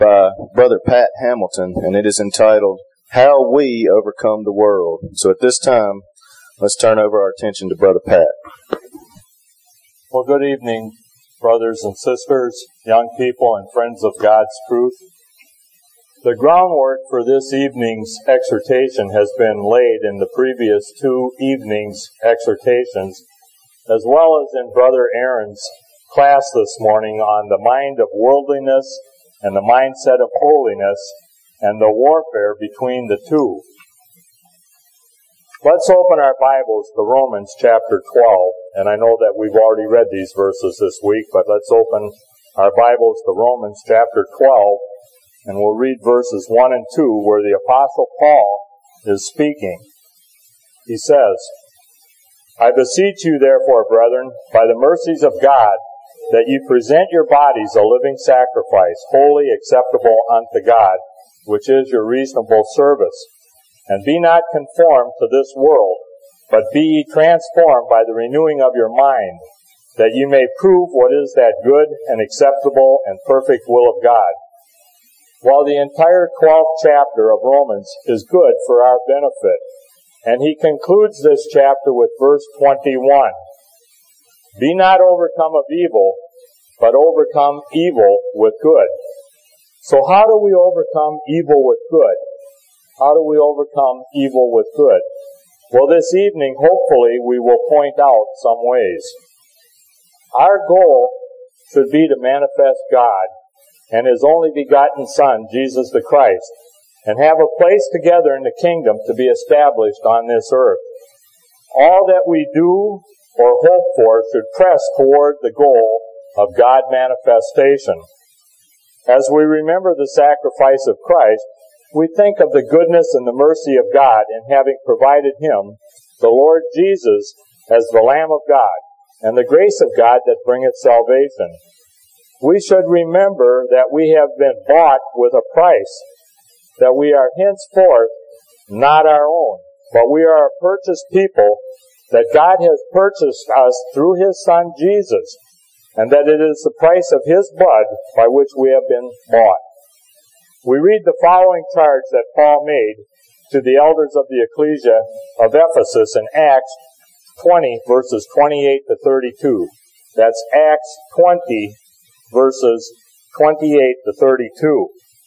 by Brother Pat Hamilton, and it is entitled, How We Overcome the World. So at this time, let's turn over our attention to Brother Pat. Well, good evening, brothers and sisters, young people, and friends of God's truth. The groundwork for this evening's exhortation has been laid in the previous 2 evenings' exhortations, as well as in Brother Aaron's class this morning on the mind of worldliness and the mindset of holiness and the warfare between the two. Let's open our Bibles to Romans chapter 12, and I know that we've already read these verses this week, but let's open our Bibles to Romans chapter 12, and we'll read verses 1 and 2, where the Apostle Paul is speaking. He says, I beseech you, therefore, brethren, by the mercies of God, that you present your bodies a living sacrifice, holy, acceptable unto God, which is your reasonable service. And be not conformed to this world, but be ye transformed by the renewing of your mind, that you may prove what is that good and acceptable and perfect will of God. While the entire 12th chapter of Romans is good for our benefit, and he concludes this chapter with verse 21. Be not overcome of evil, but overcome evil with good. So how do we overcome evil with good? How do we overcome evil with good? Well, this evening, hopefully, we will point out some ways. Our goal should be to manifest God and His only begotten Son, Jesus the Christ, and have a place together in the kingdom to be established on this earth. All that we do or hope for should press toward the goal of God manifestation. As we remember the sacrifice of Christ, we think of the goodness and the mercy of God in having provided Him, the Lord Jesus, as the Lamb of God, and the grace of God that bringeth salvation. We should remember that we have been bought with a price, that we are henceforth not our own, but we are a purchased people, that God has purchased us through His Son Jesus, and that it is the price of His blood by which we have been bought. We read the following charge that Paul made to the elders of the ecclesia of Ephesus in Acts 20, verses 28 to 32. That's Acts 20, verses 28 to 32.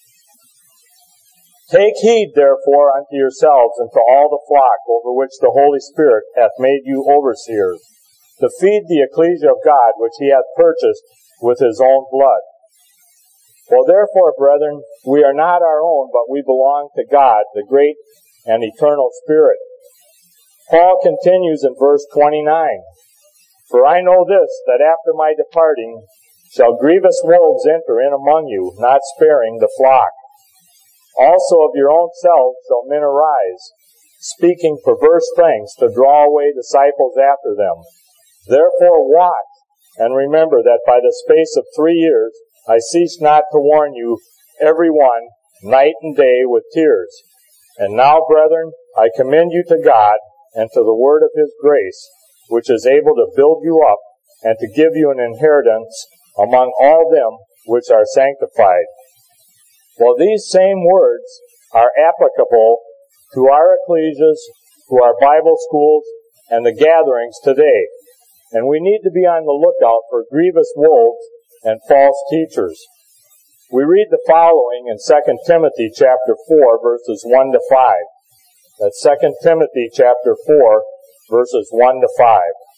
Take heed, therefore, unto yourselves and to all the flock over which the Holy Spirit hath made you overseers, to feed the ecclesia of God which He hath purchased with His own blood. Well, therefore, brethren, we are not our own, but we belong to God, the great and eternal Spirit. Paul continues in verse 29, For I know this, that after my departing shall grievous wolves enter in among you, not sparing the flock. Also of your own selves shall men arise, speaking perverse things to draw away disciples after them. Therefore watch, and remember that by the space of 3 years I cease not to warn you, every one, night and day with tears. And now, brethren, I commend you to God and to the word of His grace, which is able to build you up and to give you an inheritance among all them which are sanctified. Well, these same words are applicable to our ecclesias, to our Bible schools, and the gatherings today. And we need to be on the lookout for grievous wolves and false teachers. We read the following in 2 Timothy chapter 4, verses 1 to 5. That's 2 Timothy chapter 4, verses 1 to 5.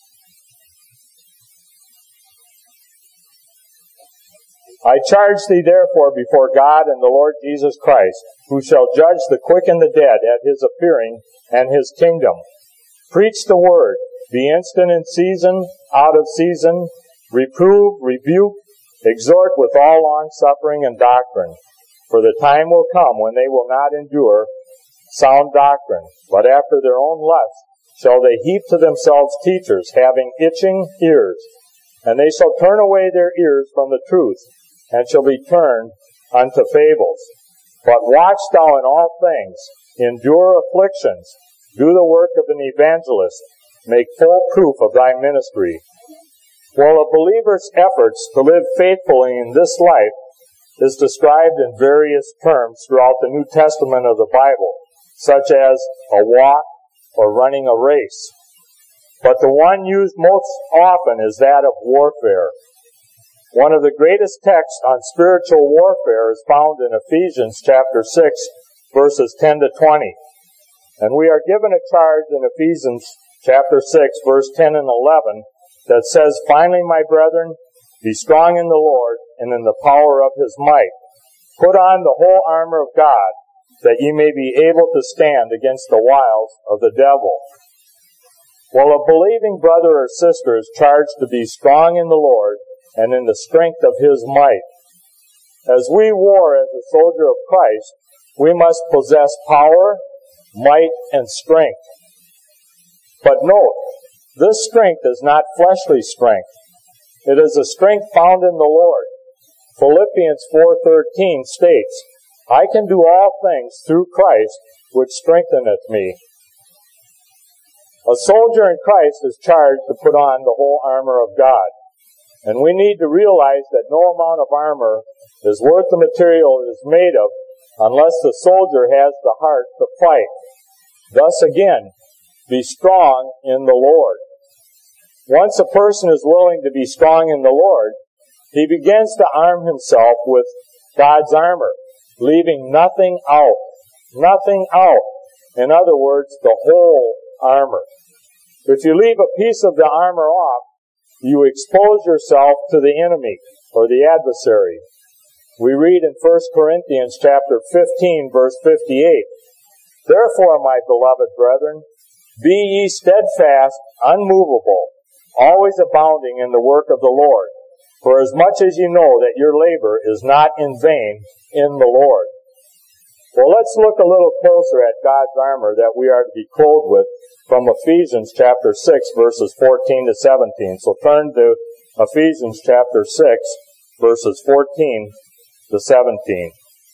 I charge thee therefore before God and the Lord Jesus Christ, who shall judge the quick and the dead at His appearing and His kingdom. Preach the word, be instant in season, out of season, reprove, rebuke, exhort with all longsuffering and doctrine. For the time will come when they will not endure sound doctrine, but after their own lust shall they heap to themselves teachers, having itching ears. And they shall turn away their ears from the truth, and shall be turned unto fables. But watch thou in all things, endure afflictions, do the work of an evangelist, make full proof of thy ministry. Well, a believer's efforts to live faithfully in this life is described in various terms throughout the New Testament of the Bible, such as a walk or running a race. But the one used most often is that of warfare. One of the greatest texts on spiritual warfare is found in Ephesians chapter 6, verses 10 to 20. And we are given a charge in Ephesians chapter 6, verse 10 and 11, that says, "Finally, my brethren, be strong in the Lord and in the power of his might. Put on the whole armor of God, that ye may be able to stand against the wiles of the devil." Well, a believing brother or sister is charged to be strong in the Lord and in the strength of his might. As we war as a soldier of Christ, we must possess power, might, and strength. But note, this strength is not fleshly strength. It is a strength found in the Lord. Philippians 4:13 states, "I can do all things through Christ, which strengtheneth me." A soldier in Christ is charged to put on the whole armor of God. And we need to realize that no amount of armor is worth the material it is made of unless the soldier has the heart to fight. Thus again, be strong in the Lord. Once a person is willing to be strong in the Lord, he begins to arm himself with God's armor, leaving nothing out. Nothing out. In other words, the whole armor. If you leave a piece of the armor off, you expose yourself to the enemy or the adversary. We read in 1 Corinthians chapter 15, verse 58, "Therefore, my beloved brethren, be ye steadfast, unmovable, always abounding in the work of the Lord, for as much as ye know that your labor is not in vain in the Lord." Well, let's look a little closer at God's armor that we are to be clothed with from Ephesians chapter 6, verses 14 to 17. So turn to Ephesians chapter 6, verses 14 to 17.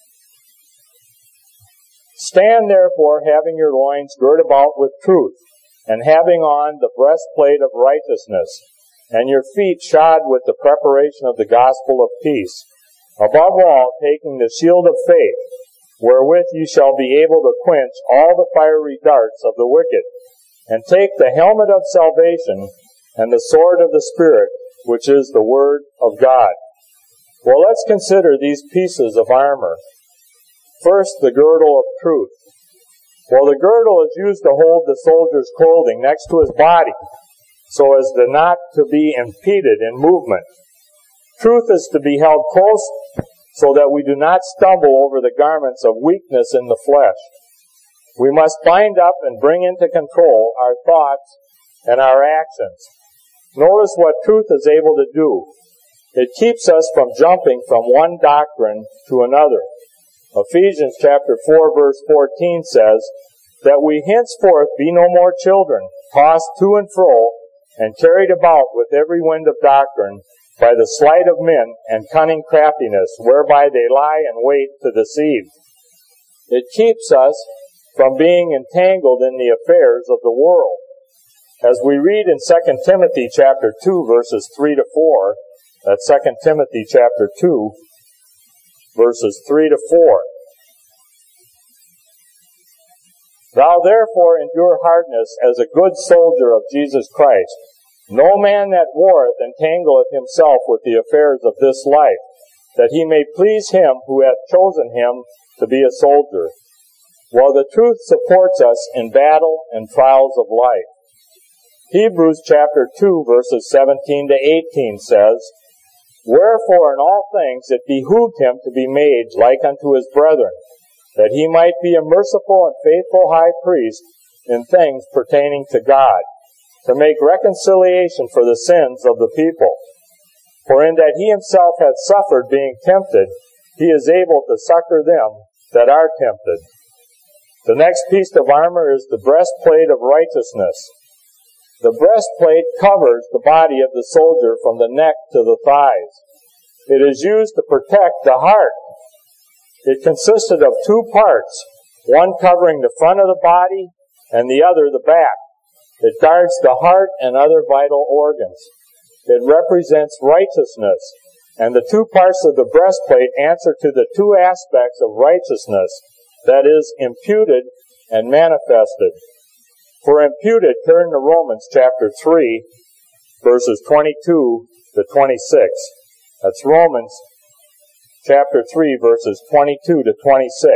"Stand therefore, having your loins girt about with truth, and having on the breastplate of righteousness, and your feet shod with the preparation of the gospel of peace. Above all, taking the shield of faith, wherewith you shall be able to quench all the fiery darts of the wicked, and take the helmet of salvation and the sword of the Spirit, which is the Word of God." Well, let's consider these pieces of armor. First, the girdle of truth. Well, the girdle is used to hold the soldier's clothing next to his body, so as to not to be impeded in movement. Truth is to be held close so that we do not stumble over the garments of weakness in the flesh. We must bind up and bring into control our thoughts and our actions. Notice what truth is able to do. It keeps us from jumping from one doctrine to another. Ephesians chapter 4, verse 14 says, "That we henceforth be no more children, tossed to and fro, and carried about with every wind of doctrine, by the sleight of men and cunning craftiness, whereby they lie in wait to deceive." It keeps us from being entangled in the affairs of the world. As we read in 2 Timothy chapter 2, verses 3 to 4, that's 2 Timothy chapter 2, verses 3 to 4. "Thou therefore endure hardness as a good soldier of Jesus Christ. No man that warreth entangleth himself with the affairs of this life, that he may please him who hath chosen him to be a soldier." Well, the truth supports us in battle and trials of life. Hebrews chapter 2, verses 17 to 18 says, "Wherefore in all things it behooved him to be made like unto his brethren, that he might be a merciful and faithful high priest in things pertaining to God, to make reconciliation for the sins of the people. For in that he himself hath suffered being tempted, he is able to succor them that are tempted." The next piece of armor is the breastplate of righteousness. The breastplate covers the body of the soldier from the neck to the thighs. It is used to protect the heart. It consisted of two parts, one covering the front of the body and the other the back. It guards the heart and other vital organs. It represents righteousness. And the two parts of the breastplate answer to the two aspects of righteousness, that is, imputed and manifested. For imputed, turn to Romans chapter 3, verses 22 to 26. That's Romans chapter 3, verses 22 to 26.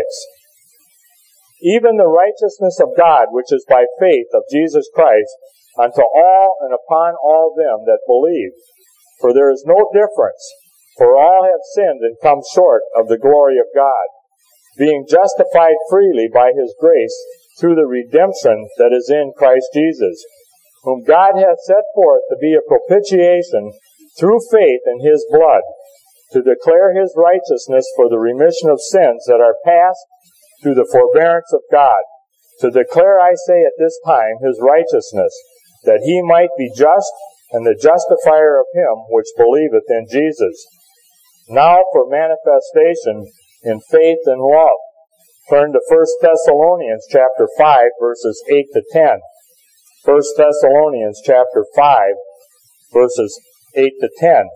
Even the righteousness of God, which is by faith of Jesus Christ, unto all and upon all them that believe. For there is no difference, for all have sinned and come short of the glory of God, being justified freely by His grace through the redemption that is in Christ Jesus, whom God hath set forth to be a propitiation through faith in His blood, to declare His righteousness for the remission of sins that are past through the forbearance of God, to declare, I say at this time, His righteousness, that He might be just and the justifier of him which believeth in Jesus. Now for manifestation in faith and love. Turn to 1 Thessalonians chapter 5, verses 8 to 10. 1 Thessalonians chapter 5, verses 8 to 10.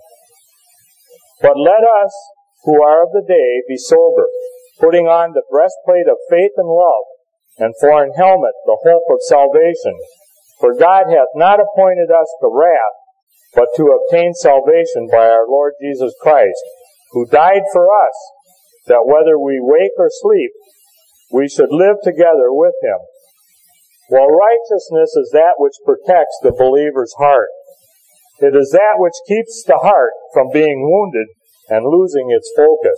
But let us, who are of the day, be sober, putting on the breastplate of faith and love, and for an helmet the hope of salvation. For God hath not appointed us to wrath, but to obtain salvation by our Lord Jesus Christ, who died for us, that whether we wake or sleep, we should live together with Him. While righteousness is that which protects the believer's heart. It is that which keeps the heart from being wounded and losing its focus.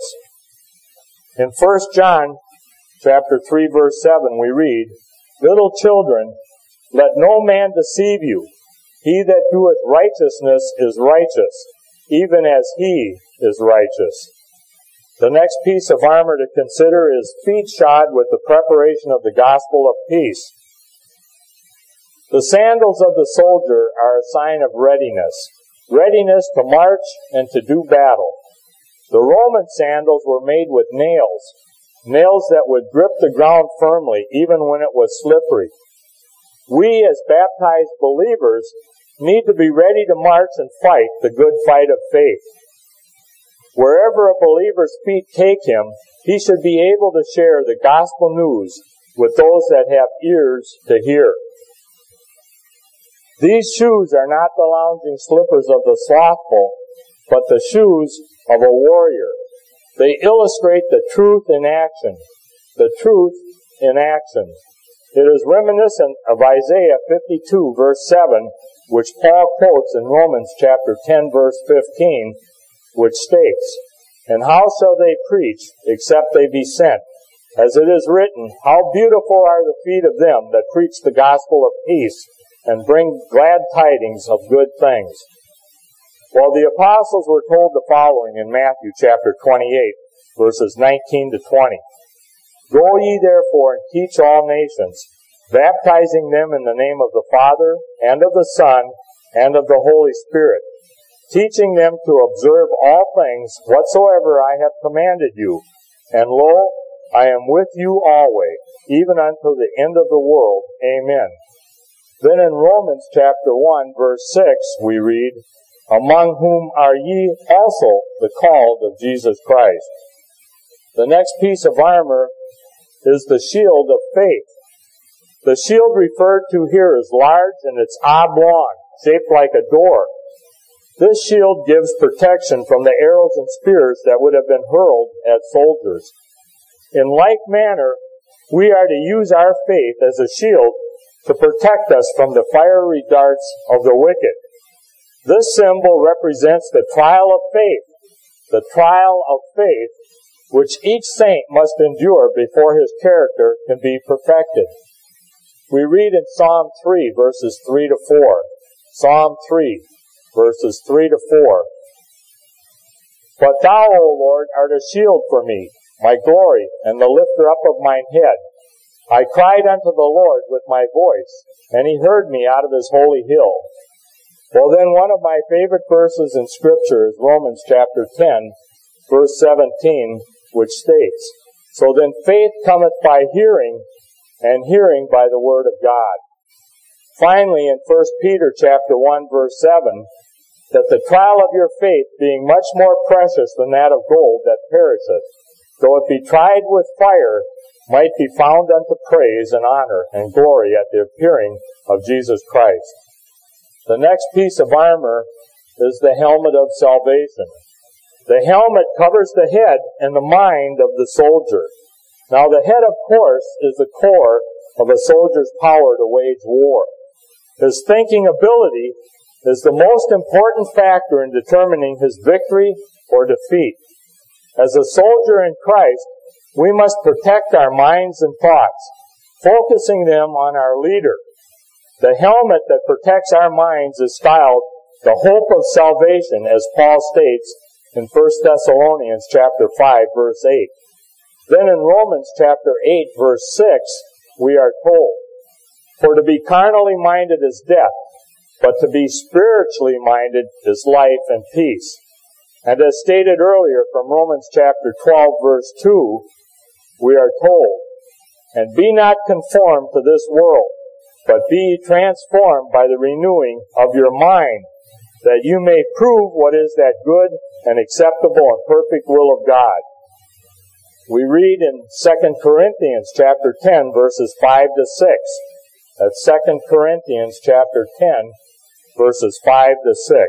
In 1 John chapter 3, verse 7, we read, Little children, let no man deceive you. He that doeth righteousness is righteous, even as He is righteous. The next piece of armor to consider is feet shod with the preparation of the gospel of peace. The sandals of the soldier are a sign of readiness to march and to do battle. The Roman sandals were made with nails that would grip the ground firmly even when it was slippery. We as baptized believers need to be ready to march and fight the good fight of faith. Wherever a believer's feet take him, he should be able to share the gospel news with those that have ears to hear. These shoes are not the lounging slippers of the slothful, but the shoes of a warrior. They illustrate the truth in action. The truth in action. It is reminiscent of Isaiah 52, verse 7, which Paul quotes in Romans chapter 10, verse 15, which states, And how shall they preach, except they be sent? As it is written, How beautiful are the feet of them that preach the gospel of peace, and bring glad tidings of good things. Well, the apostles were told the following in Matthew chapter 28, verses 19 to 20. Go ye therefore and teach all nations, baptizing them in the name of the Father, and of the Son, and of the Holy Spirit, teaching them to observe all things whatsoever I have commanded you. And lo, I am with you always, even unto the end of the world. Amen. Then in Romans chapter 1, verse 6, we read, Among whom are ye also the called of Jesus Christ. The next piece of armor is the shield of faith. The shield referred to here is large and it's oblong, shaped like a door. This shield gives protection from the arrows and spears that would have been hurled at soldiers. In like manner, we are to use our faith as a shield to protect us from the fiery darts of the wicked. This symbol represents the trial of faith, which each saint must endure before his character can be perfected. We read in Psalm 3, verses 3 to 4. Psalm 3, verses 3 to 4. But thou, O Lord, art a shield for me, my glory, and the lifter up of mine head. I cried unto the Lord with my voice, and He heard me out of His holy hill. Well, then one of my favorite verses in Scripture is Romans chapter 10, verse 17, which states, So then faith cometh by hearing, and hearing by the word of God. Finally, in 1 Peter chapter 1, verse 7, that the trial of your faith, being much more precious than that of gold that perisheth, though it be tried with fire, might be found unto praise and honor and glory at the appearing of Jesus Christ. The next piece of armor is the helmet of salvation. The helmet covers the head and the mind of the soldier. Now the head, of course, is the core of a soldier's power to wage war. His thinking ability is the most important factor in determining his victory or defeat. As a soldier in Christ, we must protect our minds and thoughts, focusing them on our leader. The helmet that protects our minds is styled the hope of salvation, as Paul states in 1 Thessalonians chapter 5, verse 8. Then in Romans chapter 8, verse 6, we are told, "For to be carnally minded is death, but to be spiritually minded is life and peace." And as stated earlier from Romans chapter 12, verse 2, we are told, "And be not conformed to this world, but be ye transformed by the renewing of your mind, that you may prove what is that good and acceptable and perfect will of God." We read in 2 Corinthians chapter 10, verses 5 to 6. That's 2 Corinthians chapter 10, verses 5 to 6.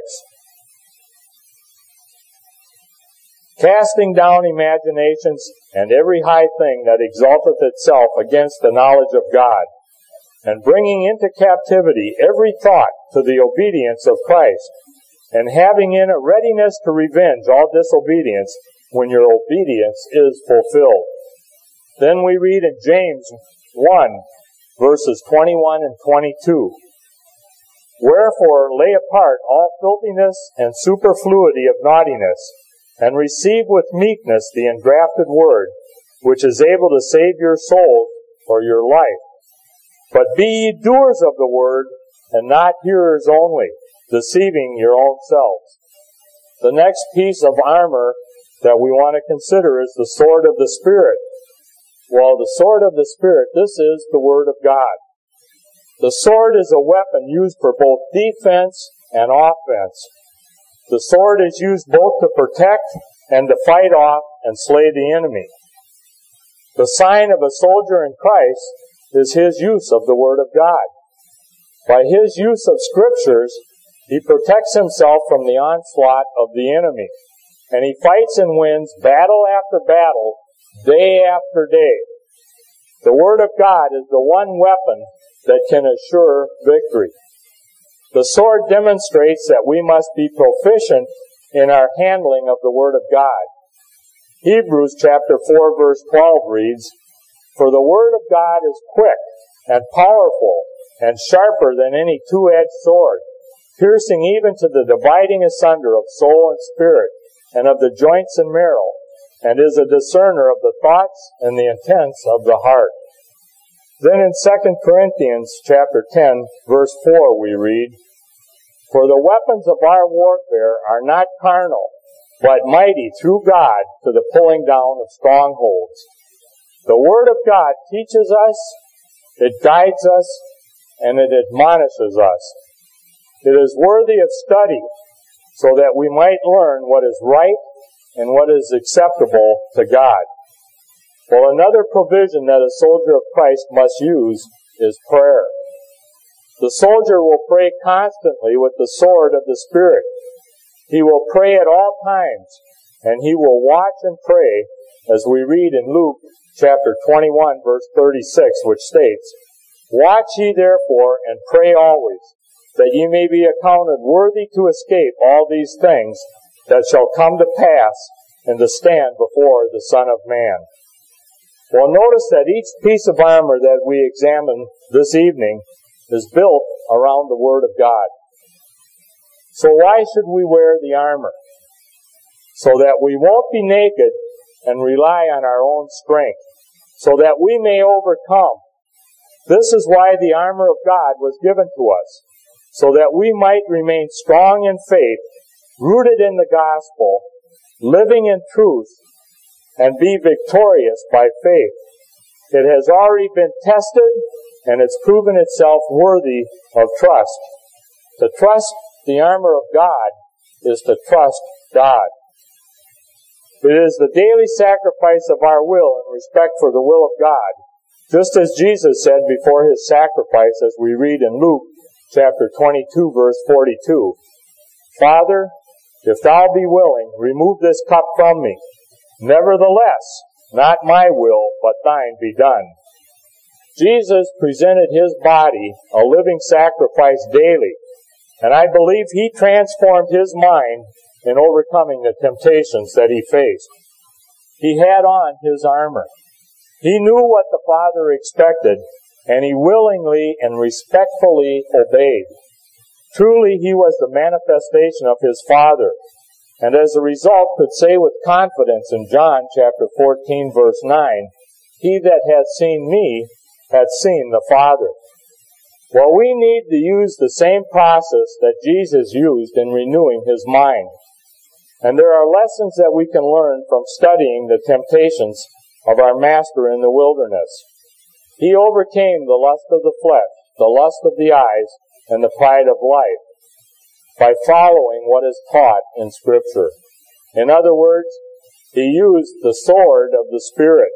"Casting down imaginations and every high thing that exalteth itself against the knowledge of God, and bringing into captivity every thought to the obedience of Christ, and having in it readiness to revenge all disobedience when your obedience is fulfilled." Then we read in James 1, verses 21 and 22, "Wherefore lay apart all filthiness and superfluity of naughtiness, and receive with meekness the engrafted word, which is able to save your souls or your life. But be ye doers of the word, and not hearers only, deceiving your own selves." The next piece of armor that we want to consider is the sword of the Spirit. Well, the sword of the Spirit, this is the Word of God. The sword is a weapon used for both defense and offense. The sword is used both to protect and to fight off and slay the enemy. The sign of a soldier in Christ is his use of the Word of God. By his use of Scriptures, he protects himself from the onslaught of the enemy, and he fights and wins battle after battle, day after day. The Word of God is the one weapon that can assure victory. The sword demonstrates that we must be proficient in our handling of the Word of God. Hebrews chapter 4, verse 12 reads, "For the Word of God is quick and powerful and sharper than any two-edged sword, piercing even to the dividing asunder of soul and spirit, and of the joints and marrow, and is a discerner of the thoughts and the intents of the heart." Then in 2 Corinthians chapter 10, verse 4 we read, "For the weapons of our warfare are not carnal, but mighty through God to the pulling down of strongholds." The Word of God teaches us, it guides us, and it admonishes us. It is worthy of study, so that we might learn what is right and what is acceptable to God. Well, another provision that a soldier of Christ must use is prayer. The soldier will pray constantly with the sword of the Spirit. He will pray at all times, and he will watch and pray, as we read in Luke chapter 21, verse 36, which states, "Watch ye therefore, and pray always, that ye may be accounted worthy to escape all these things that shall come to pass, and to stand before the Son of Man." Well, notice that each piece of armor that we examine this evening is built around the Word of God. So why should we wear the armor? So that we won't be naked and rely on our own strength, so that we may overcome. This is why the armor of God was given to us, so that we might remain strong in faith, rooted in the gospel, living in truth, and be victorious by faith. It has already been tested, and it's proven itself worthy of trust. To trust the armor of God is to trust God. It is the daily sacrifice of our will in respect for the will of God, just as Jesus said before his sacrifice, as we read in Luke chapter 22, verse 42. Father, if thou be willing, remove this cup from me. Nevertheless, not my will, but thine be done. Jesus presented his body a living sacrifice daily, and I believe he transformed his mind in overcoming the temptations that he faced. He had on his armor. He knew what the Father expected, and he willingly and respectfully obeyed. Truly, he was the manifestation of his Father, and as a result could say with confidence in John chapter 14, verse 9, "He that hath seen me hath seen the Father." Well, we need to use the same process that Jesus used in renewing his mind. And there are lessons that we can learn from studying the temptations of our Master in the wilderness. He overcame the lust of the flesh, the lust of the eyes, and the pride of life by following what is taught in Scripture. In other words, he used the sword of the Spirit.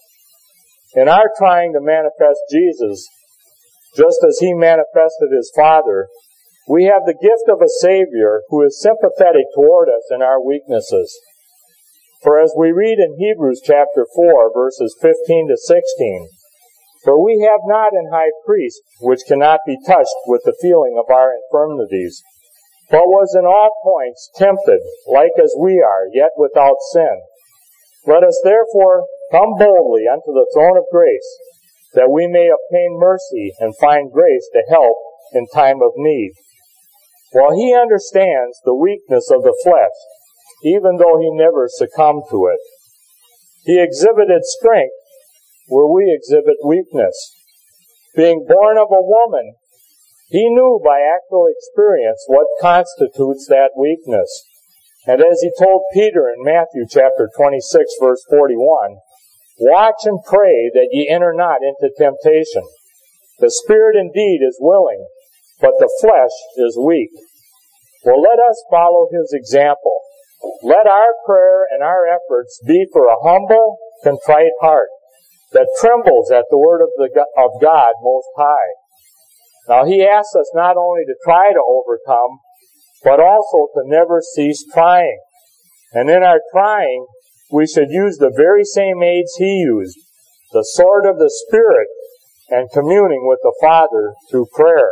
In our trying to manifest Jesus, just as he manifested his Father, we have the gift of a Savior who is sympathetic toward us in our weaknesses. For as we read in Hebrews chapter 4, verses 15 to 16, "For we have not an high priest which cannot be touched with the feeling of our infirmities, but was in all points tempted, like as we are, yet without sin. Let us therefore come boldly unto the throne of grace, that we may obtain mercy and find grace to help in time of need." While he understands the weakness of the flesh, even though he never succumbed to it, he exhibited strength where we exhibit weakness. Being born of a woman, he knew by actual experience what constitutes that weakness. And as he told Peter in Matthew chapter 26, verse 41, "Watch and pray that ye enter not into temptation. The spirit indeed is willing, but the flesh is weak." Well, let us follow his example. Let our prayer and our efforts be for a humble, contrite heart that trembles at the word of God Most High. Now, he asks us not only to try to overcome, but also to never cease trying. And in our trying, we should use the very same aids he used, the sword of the Spirit, and communing with the Father through prayer.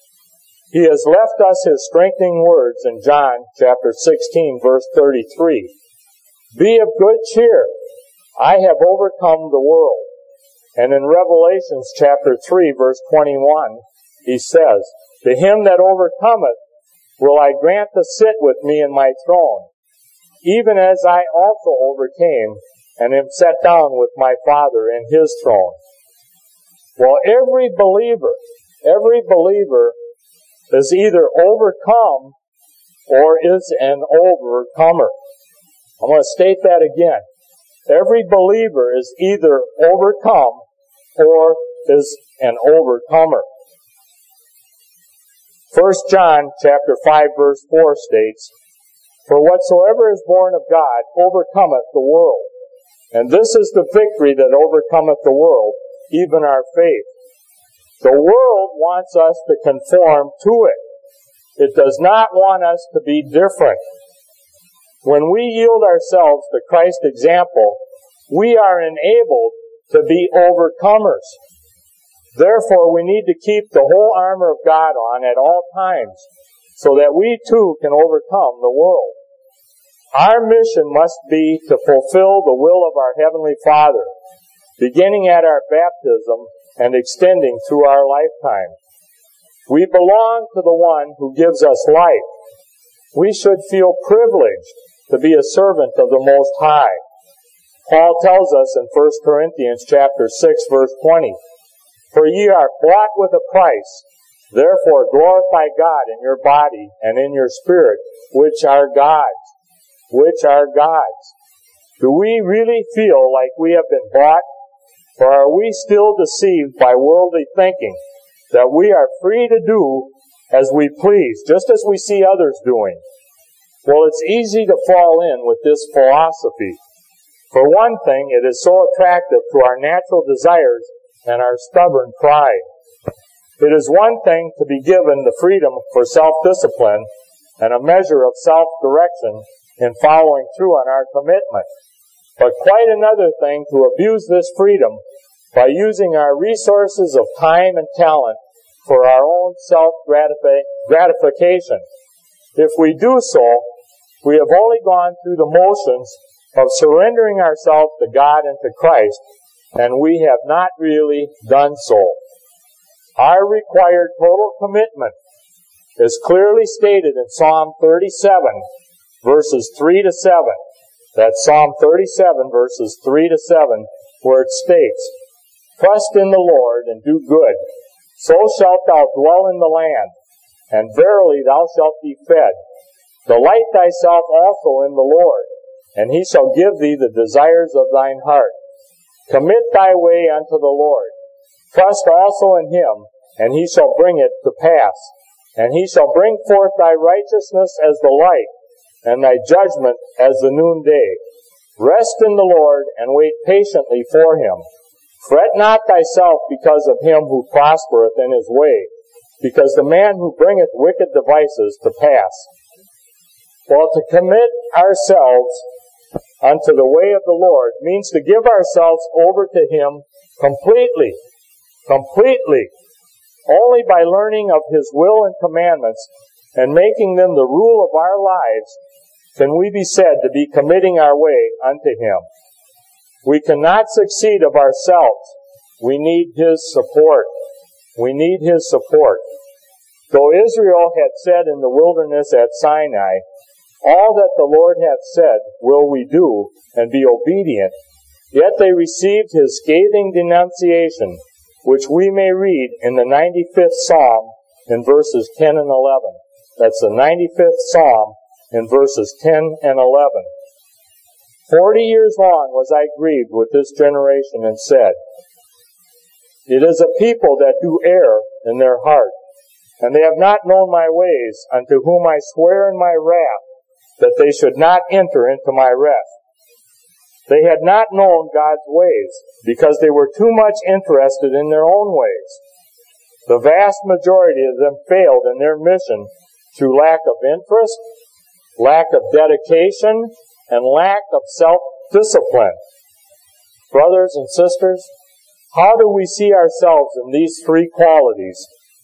He has left us his strengthening words in John chapter 16, verse 33. "Be of good cheer. I have overcome the world." And in Revelation chapter 3, verse 21, he says, "To him that overcometh will I grant to sit with me in my throne, even as I also overcame and am set down with my Father in his throne." Well, every believer is either overcome or is an overcomer. I'm going to state that again. Every believer is either overcome or is an overcomer. 1 John chapter 5 verse 4 states, "For whatsoever is born of God overcometh the world. And this is the victory that overcometh the world, even our faith." The world wants us to conform to it. It does not want us to be different. When we yield ourselves to Christ's example, we are enabled to be overcomers. Therefore, we need to keep the whole armor of God on at all times, so that we too can overcome the world. Our mission must be to fulfill the will of our Heavenly Father, beginning at our baptism and extending through our lifetime. We belong to the one who gives us life. We should feel privileged to be a servant of the Most High. Paul tells us in 1 Corinthians chapter 6, verse 20, "For ye are bought with a price. Therefore glorify God in your body and in your spirit, which are God's." Which are God's. Do we really feel like we have been bought? Or are we still deceived by worldly thinking that we are free to do as we please, just as we see others doing? Well, it's easy to fall in with this philosophy. For one thing, it is so attractive to our natural desires and our stubborn pride. It is one thing to be given the freedom for self-discipline and a measure of self-direction in following through on our commitment, but quite another thing to abuse this freedom by using our resources of time and talent for our own self-gratification. If we do so, we have only gone through the motions of surrendering ourselves to God and to Christ, and we have not really done so. Our required total commitment is clearly stated in Psalm 37, verses 3 to 7. That's Psalm 37, verses 3 to 7, where it states, "Trust in the Lord and do good, so shalt thou dwell in the land, and verily thou shalt be fed. Delight thyself also in the Lord, and he shall give thee the desires of thine heart. Commit thy way unto the Lord. Trust also in him, and he shall bring it to pass. And he shall bring forth thy righteousness as the light, and thy judgment as the noonday. Rest in the Lord, and wait patiently for him. Fret not thyself because of him who prospereth in his way, because the man who bringeth wicked devices to pass." Well, to commit ourselves unto the way of the Lord means to give ourselves over to him completely. Completely. Only by learning of his will and commandments and making them the rule of our lives can we be said to be committing our way unto him. We cannot succeed of ourselves. We need his support. We need his support. Though Israel had said in the wilderness at Sinai, "All that the Lord hath said will we do, and be obedient," yet they received his scathing denunciation, which we may read in the 95th Psalm in verses 10 and 11. That's the 95th Psalm in verses 10 and 11. 40 years long was I grieved with this generation, and said, "It is a people that do err in their heart, and they have not known my ways, unto whom I swear in my wrath, that they should not enter into my rest." They had not known God's ways, because they were too much interested in their own ways. The vast majority of them failed in their mission through lack of interest, lack of dedication, and lack of self-discipline. Brothers and sisters, how do we see ourselves in these three qualities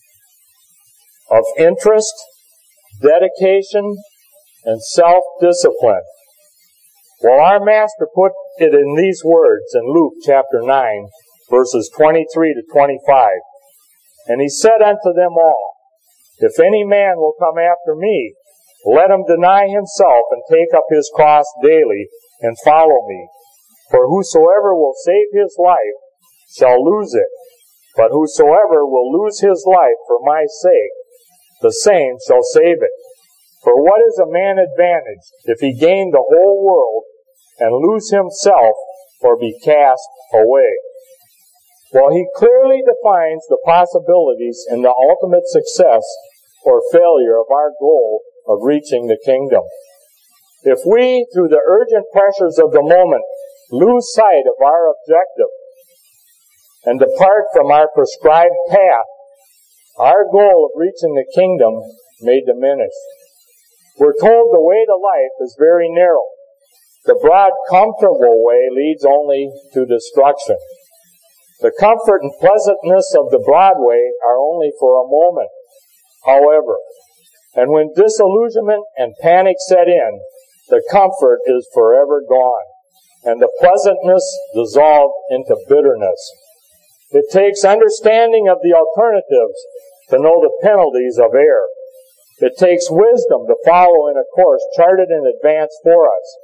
of interest, dedication, and self-discipline? Well, our Master put it in these words in Luke chapter 9, verses 23 to 25. "And he said unto them all, If any man will come after me, let him deny himself and take up his cross daily and follow me. For whosoever will save his life shall lose it, but whosoever will lose his life for my sake, the same shall save it. For what is a man advantaged if he gain the whole world and lose himself or be cast away?" Well, he clearly defines the possibilities in the ultimate success or failure of our goal of reaching the kingdom. If we, through the urgent pressures of the moment, lose sight of our objective and depart from our prescribed path, our goal of reaching the kingdom may diminish. We're told the way to life is very narrow. The broad, comfortable way leads only to destruction. The comfort and pleasantness of the broad way are only for a moment, however. And when disillusionment and panic set in, the comfort is forever gone, and the pleasantness dissolved into bitterness. It takes understanding of the alternatives to know the penalties of error. It takes wisdom to follow in a course charted in advance for us.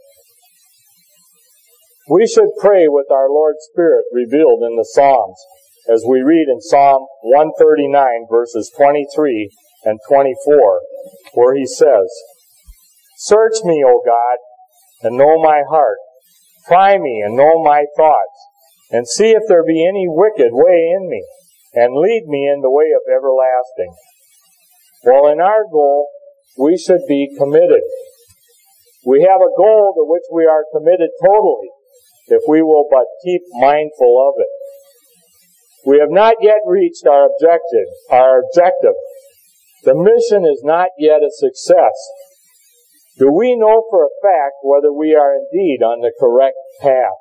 We should pray with our Lord's Spirit revealed in the Psalms, as we read in Psalm 139, verses 23 and 24, where he says, "Search me, O God, and know my heart. Try me and know my thoughts, and see if there be any wicked way in me, and lead me in the way of everlasting." Well, in our goal, we should be committed. We have a goal to which we are committed totally, if we will but keep mindful of it. We have not yet reached our objective. The mission is not yet a success. Do we know for a fact whether we are indeed on the correct path?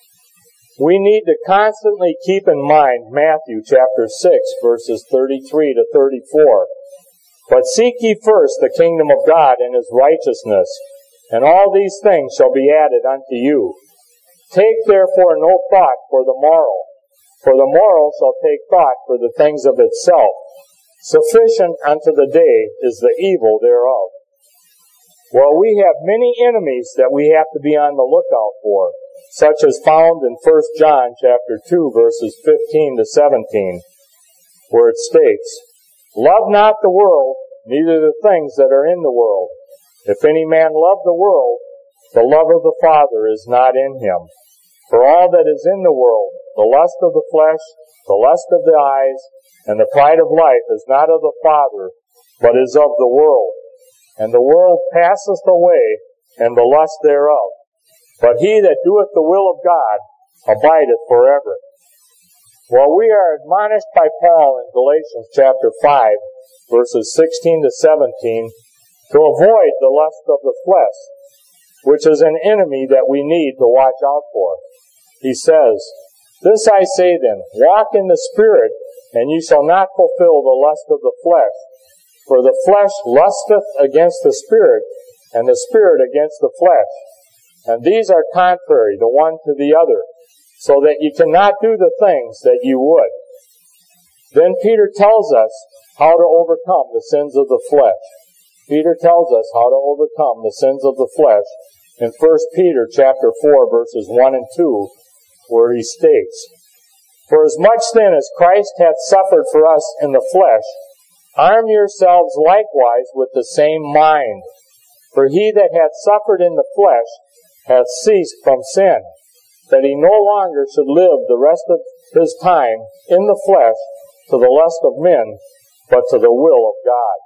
We need to constantly keep in mind Matthew chapter 6, verses 33 to 34. But seek ye first the kingdom of God and his righteousness, and all these things shall be added unto you. Take therefore no thought for the morrow, for the morrow shall take thought for the things of itself. Sufficient unto the day is the evil thereof. Well, we have many enemies that we have to be on the lookout for, such as found in 1 John chapter 2, verses 15 to 17, where it states, Love not the world, neither the things that are in the world. If any man love the world, the love of the Father is not in him. For all that is in the world, the lust of the flesh, the lust of the eyes, and the pride of life is not of the Father, but is of the world. And the world passeth away, and the lust thereof. But he that doeth the will of God abideth forever. Well, we are admonished by Paul in Galatians chapter 5, verses 16 to 17, to avoid the lust of the flesh, which is an enemy that we need to watch out for. He says, This I say then, walk in the Spirit, and ye shall not fulfill the lust of the flesh. For the flesh lusteth against the Spirit, and the Spirit against the flesh. And these are contrary the one to the other, so that you cannot do the things that you would. Then Peter tells us how to overcome the sins of the flesh. Peter tells us how to overcome the sins of the flesh in 1 Peter chapter 4, verses 1 and 2, where he states, For as much then as Christ hath suffered for us in the flesh, arm yourselves likewise with the same mind. For he that hath suffered in the flesh hath ceased from sin, that he no longer should live the rest of his time in the flesh to the lust of men, but to the will of God.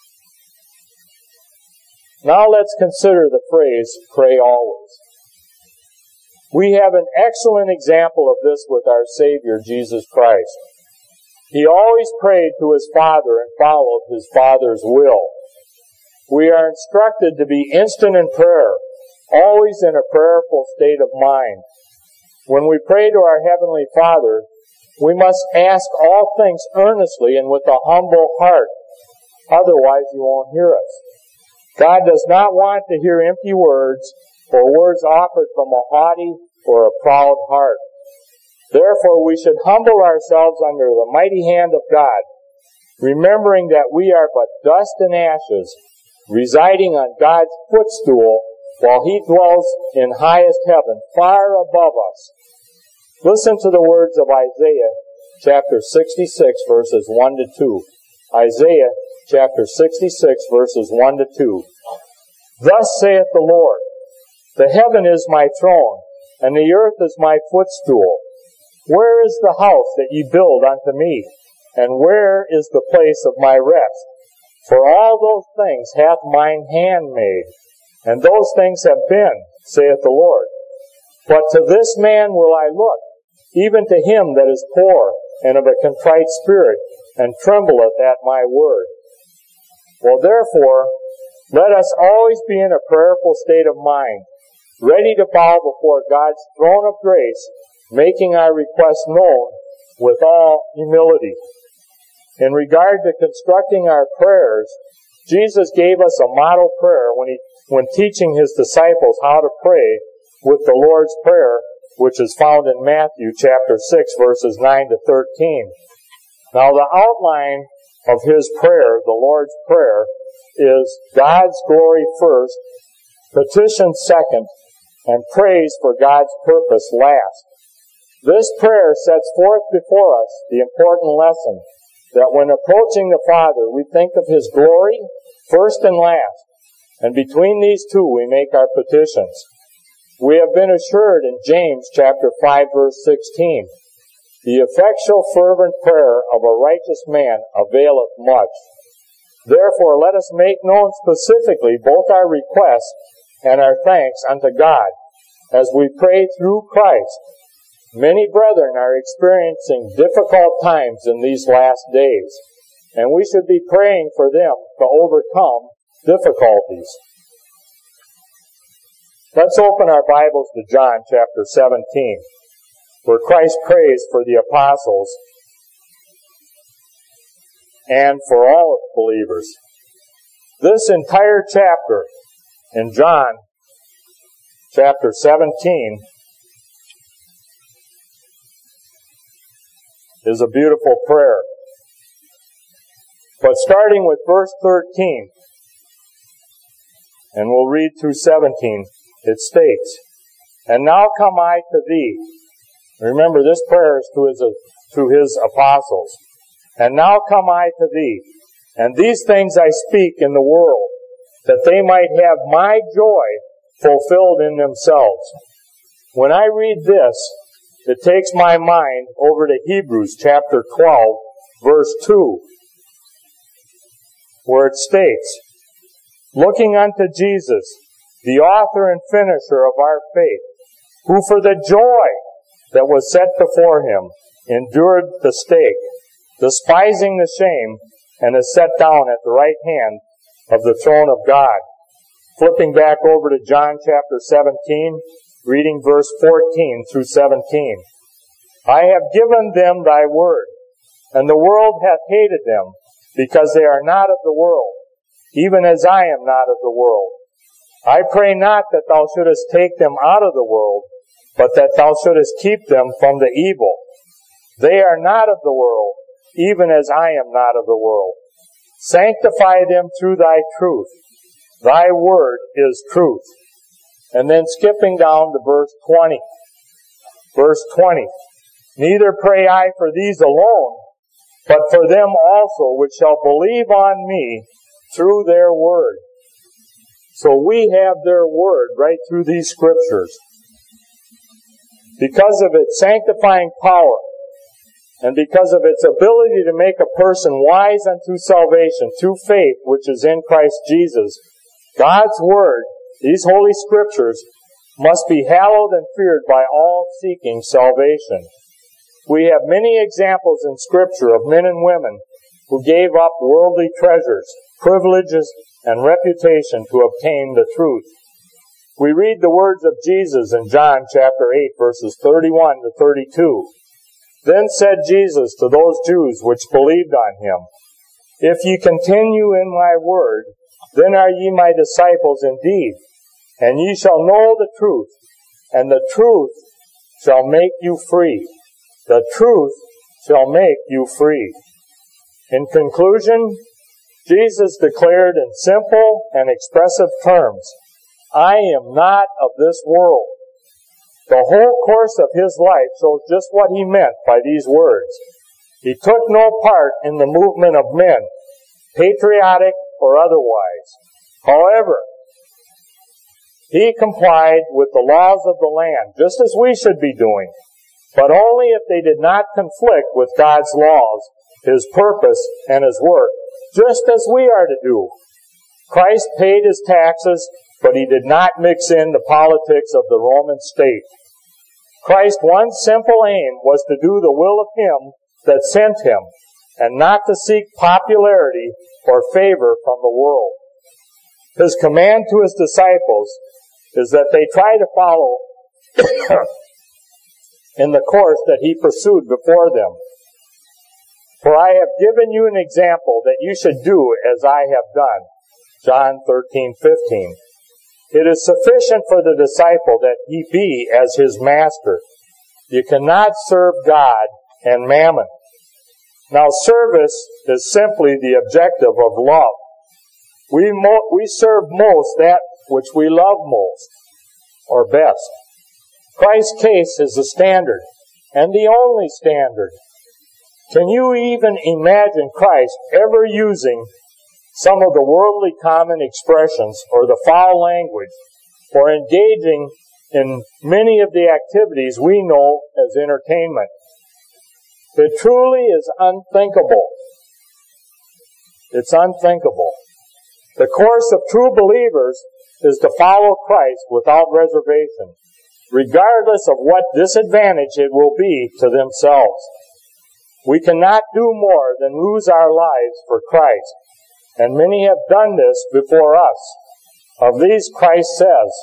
Now let's consider the phrase, pray always. We have an excellent example of this with our Savior, Jesus Christ. He always prayed to his Father and followed his Father's will. We are instructed to be instant in prayer, always in a prayerful state of mind. When we pray to our Heavenly Father, we must ask all things earnestly and with a humble heart. Otherwise, He won't hear us. God does not want to hear empty words or words offered from a haughty or a proud heart. Therefore, we should humble ourselves under the mighty hand of God, remembering that we are but dust and ashes, residing on God's footstool while He dwells in highest heaven, far above us. Listen to the words of Isaiah chapter 66, verses 1 to 2. Isaiah chapter 66, verses 1 to 2. Thus saith the Lord, The heaven is my throne, and the earth is my footstool. Where is the house that ye build unto me? And where is the place of my rest? For all those things hath mine hand made, and those things have been, saith the Lord. But to this man will I look, even to him that is poor, and of a contrite spirit, and trembleth at my word. Well, therefore, let us always be in a prayerful state of mind, ready to bow before God's throne of grace, making our requests known with all humility. In regard to constructing our prayers, Jesus gave us a model prayer when teaching His disciples how to pray with the Lord's Prayer, which is found in Matthew chapter 6, verses 9 to 13. Now, the outline of His prayer, the Lord's Prayer, is God's glory first, petition second, and praise for God's purpose last. This prayer sets forth before us the important lesson that when approaching the Father, we think of His glory first and last, and between these two we make our petitions. We have been assured in James chapter 5, verse 16, The effectual fervent prayer of a righteous man availeth much. Therefore let us make known specifically both our requests and our thanks unto God as we pray through Christ. Many brethren are experiencing difficult times in these last days, and we should be praying for them to overcome difficulties. Let's open our Bibles to John chapter 17, where Christ prays for the apostles and for all believers. This entire chapter in John chapter 17 is a beautiful prayer. But starting with verse 13, and we'll read through 17, it states, "And now come I to thee." Remember, this prayer is to his apostles. "And now come I to thee, and these things I speak in the world, that they might have my joy fulfilled in themselves." When I read this, it takes my mind over to Hebrews chapter 12, verse 2, where it states, "Looking unto Jesus, the author and finisher of our faith, who for the joy that was set before him endured the stake, despising the shame, and is set down at the right hand of the throne of God." Flipping back over to John chapter 17, reading verse 14 through 17. "I have given them thy word, and the world hath hated them, because they are not of the world, even as I am not of the world. I pray not that thou shouldest take them out of the world, but that thou shouldest keep them from the evil. They are not of the world, even as I am not of the world. Sanctify them through thy truth. Thy word is truth." And then skipping down to verse 20. Verse 20. "Neither pray I for these alone, but for them also which shall believe on me through their word." So we have their word right through these scriptures. Because of its sanctifying power, and because of its ability to make a person wise unto salvation through faith which is in Christ Jesus, God's word, these holy scriptures, must be hallowed and feared by all seeking salvation. We have many examples in Scripture of men and women who gave up worldly treasures, privileges, and reputation to obtain the truth. We read the words of Jesus in John chapter 8, verses 31 to 32. "Then said Jesus to those Jews which believed on him, If ye continue in my word, then are ye my disciples indeed, and ye shall know the truth, and the truth shall make you free. The truth shall make you free." In conclusion, Jesus declared in simple and expressive terms, "I am not of this world." The whole course of his life shows just what he meant by these words. He took no part in the movement of men, patriotic or otherwise. However, he complied with the laws of the land, just as we should be doing, but only if they did not conflict with God's laws, his purpose, and his work, just as we are to do. Christ paid his taxes, but he did not mix in the politics of the Roman state. Christ's one simple aim was to do the will of him that sent him, and not to seek popularity or favor from the world. His command to his disciples is that they try to follow in the course that he pursued before them. "For I have given you an example that you should do as I have done." John 13:15. It is sufficient for the disciple that he be as his master. You cannot serve God and mammon. Now, service is simply the objective of love. We serve most that which we love most, or best. Christ's case is the standard, and the only standard. Can you even imagine Christ ever using some of the worldly common expressions or the foul language, or engaging in many of the activities we know as entertainment? It truly is unthinkable. It's unthinkable. The course of true believers is to follow Christ without reservation, regardless of what disadvantage it will be to themselves. We cannot do more than lose our lives for Christ, and many have done this before us. Of these Christ says,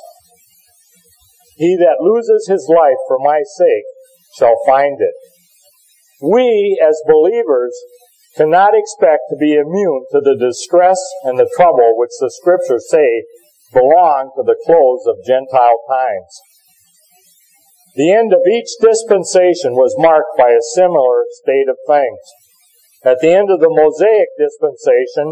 "He that loses his life for my sake shall find it." We, as believers, cannot expect to be immune to the distress and the trouble which the Scriptures say belong to the close of Gentile times. The end of each dispensation was marked by a similar state of things. At the end of the Mosaic dispensation,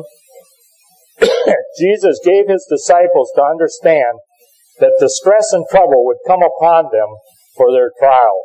Jesus gave his disciples to understand that distress and trouble would come upon them for their trials.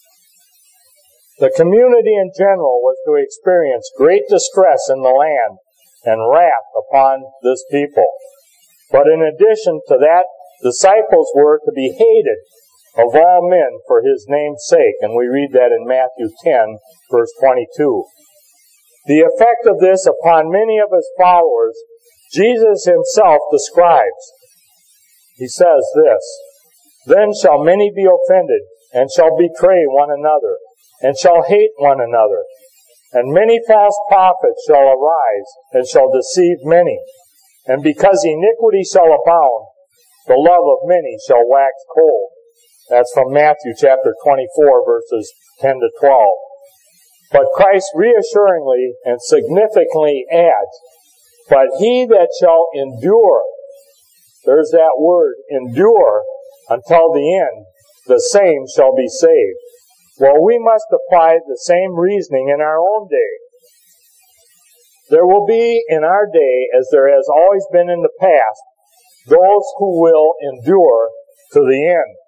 The community in general was to experience great distress in the land and wrath upon this people. But in addition to that, disciples were to be hated of all men for his name's sake, and we read that in Matthew 10, verse 22. The effect of this upon many of his followers, Jesus himself describes. He says this, "Then shall many be offended, and shall betray one another, and shall hate one another. And many false prophets shall arise, and shall deceive many. And because iniquity shall abound, the love of many shall wax cold." That's from Matthew chapter 24, verses 10 to 12. But Christ reassuringly and significantly adds, "But he that shall endure," there's that word, endure, "until the end, the same shall be saved." Well, we must apply the same reasoning in our own day. There will be in our day, as there has always been in the past, those who will endure to the end.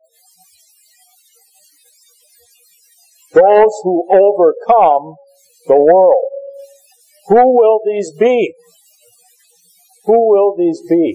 Those who overcome the world. Who will these be? Who will these be?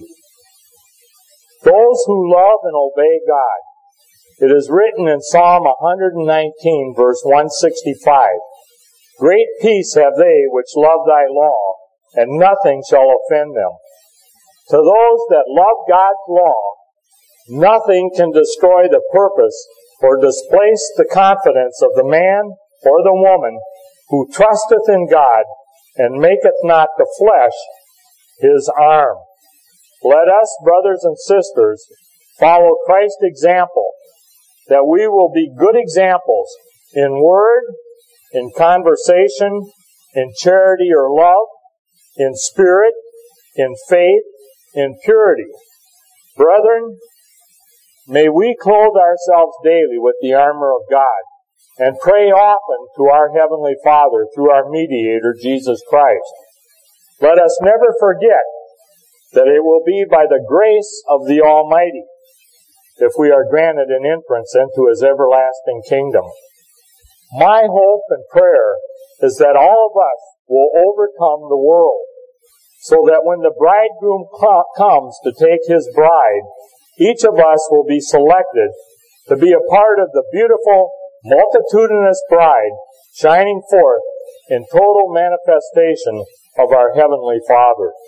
Those who love and obey God. It is written in Psalm 119, verse 165, "Great peace have they which love thy law, and nothing shall offend them." To those that love God's law, nothing can destroy the purpose or displace the confidence of the man or the woman who trusteth in God and maketh not the flesh his arm. Let us, brothers and sisters, follow Christ's example, that we will be good examples in word, in conversation, in charity or love, in spirit, in faith, in purity. Brethren, may we clothe ourselves daily with the armor of God, and pray often to our Heavenly Father through our mediator, Jesus Christ. Let us never forget that it will be by the grace of the Almighty if we are granted an entrance into his everlasting kingdom. My hope and prayer is that all of us will overcome the world, so that when the bridegroom comes to take his bride, each of us will be selected to be a part of the beautiful, multitudinous bride shining forth in total manifestation of our Heavenly Father.